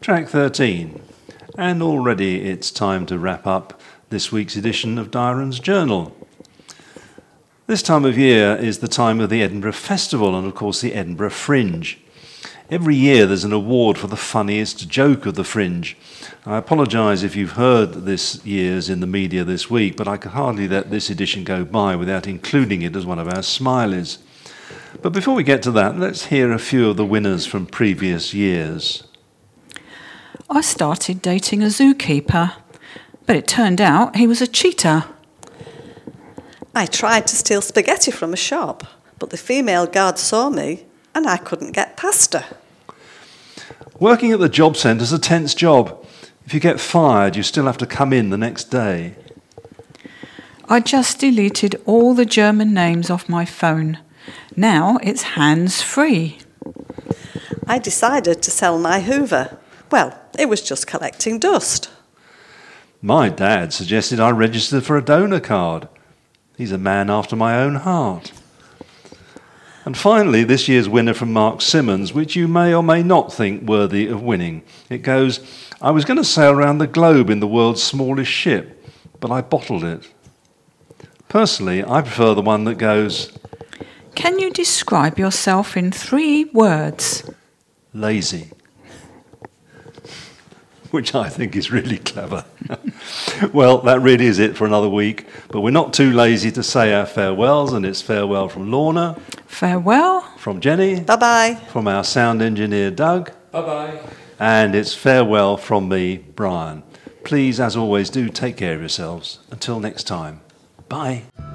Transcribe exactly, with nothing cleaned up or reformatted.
Track thirteen. And already it's time to wrap up this week's edition of Dairon's Journal. This time of year is the time of the Edinburgh Festival and, of course, the Edinburgh Fringe. Every year there's an award for the funniest joke of the Fringe. I apologise if you've heard this year's in the media this week, but I can hardly let this edition go by without including it as one of our smileys. But before we get to that, let's hear a few of the winners from previous years. I started dating a zookeeper, but it turned out he was a cheater. I tried to steal spaghetti from a shop, but the female guard saw me and I couldn't get past her. Working at the job centre's a tense job. If you get fired, you still have to come in the next day. I just deleted all the German names off my phone. Now it's hands-free. I decided to sell my Hoover. Well, it was just collecting dust. My dad suggested I register for a donor card. He's a man after my own heart. And finally, this year's winner from Mark Simmons, which you may or may not think worthy of winning. It goes, I was going to sail around the globe in the world's smallest ship, but I bottled it. Personally, I prefer the one that goes, Can you describe yourself in three words? Lazy. Which I think is really clever. Well, that really is it for another week, but we're not too lazy to say our farewells, and it's farewell from Lorna. Farewell. From Jenny. Bye-bye. From our sound engineer, Doug. Bye-bye. And it's farewell from me, Brian. Please, as always, do take care of yourselves. Until next time. Bye.